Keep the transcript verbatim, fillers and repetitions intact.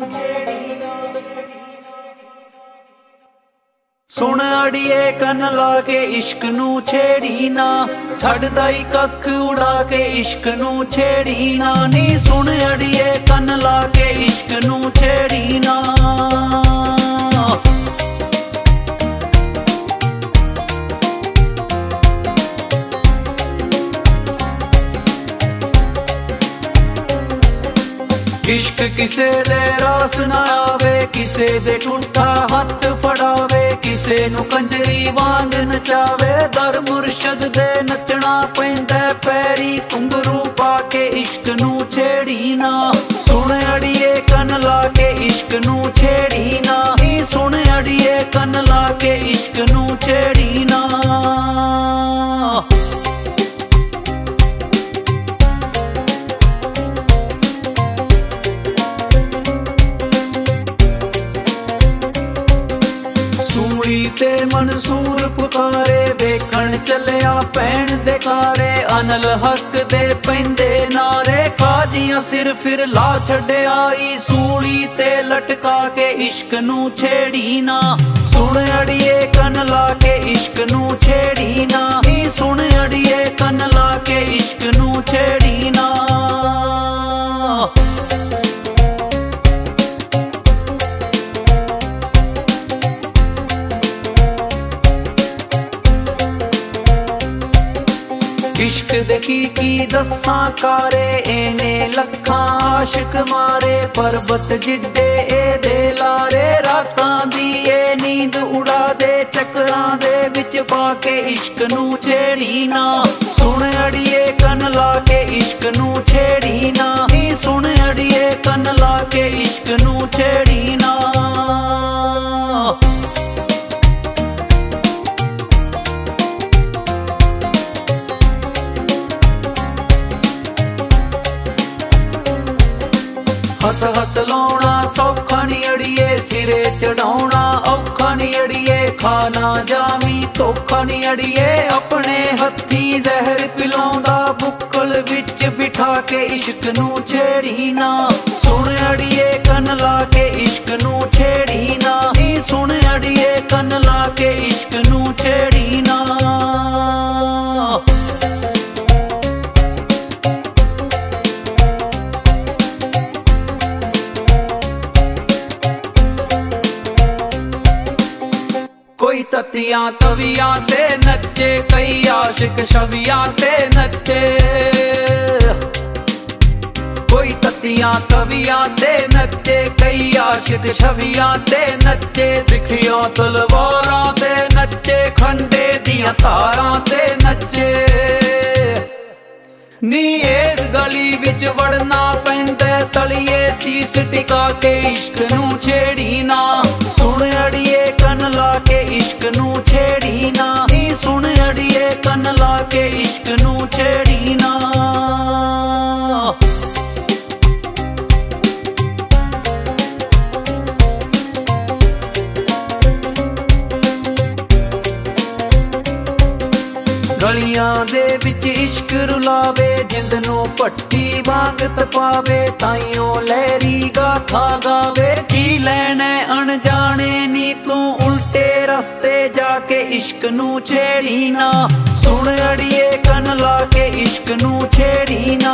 सुन अड़िए कन ला के इश्क नू छेड़ी ना, छड़दा ही कख उड़ा के इश्क नू छेड़ी ना नी। सुन अड़िए कन ला के इश्क नू छेड़ी ना। इश्क किसे दे रास ना आवे, किसे दे टूटा हथ फड़ावे, किसे नू कंजरी वांग नचावे। दर मुर्शद दे नचना पैंदा पैरी घुंघरू पाके इश्क नू छेड़ी ना। सुन अड़िए कन ला के इश्क नू छेड़ी ना। सुन अड़िए कन ला के इश्क नू छेड़ी ना। सूली ते मंसूर पुकारे, वेखण चलिया भैन दे कारे। अनल हक दे पैंदे नारे, काजियां सिर फिर ला छड़े आई। सूली ते लटका के इश्क नू छेड़ी ना। सुन अड़िए कन ला के इश्क नू छेड़ी ना। सुन अड़िए कन ला के इश्क नू छेड़ी ना। इश्क दे की की दस्सां कारे, एने लखां आशिक मारे। पर्वत जिड्डे ए दे लारे, रातां दी ए नींद उड़ा दे। चक्रां दे विच पाके इश्क नू छेड़ी ना। सुन अड़िए कन ला के इश्क नू छेड़ी ना। सुन अड़िए कन ला के इश्क नू छेड़ी ना। हस हस लाउणा सौखा नी अड़िए, सिरे चढ़ाउणा औखा नी अड़िए। खाना जावी धोखा नी अड़िए, अपने हथी जहर पिलाउंदा बुक्कल विच बिठा के इश्क नू छेड़ी ना। सुन अड़िए कन ला के इश्क नू छेड़ी ना। सुन अड़िए कन ला के इश्क नू छेड़ी ना। कोई ततियां तवियां ते नचे, कई आशिक छवियां ते नचे। कोई ततियां तवियां ते नचे, कई आशिक छवियां ते नचे। दिखियां तलवारां ते नचे, खंडे दियां तारां ते नचे। नी इस गली विच वड़ना पैंदा, तलिए सीस टिका के इश्क नू छेड़ी ना। सुन अड़िए कन ला के इश्क नू छेड़ी ना। सुन अड़िए कन ला के इश्क नू छेड़ी ना। गलियां दे विच इश्क रुलावे, जिंद नू भट्टी वांग तपावे। ताइयों लहरी गाथा गावे, की लैने अनजाने नी तू उल्टे रस्ते जाके इश्क नू छेड़ी ना। सुन अड़िए कन ला के इश्क नू छेड़ी ना।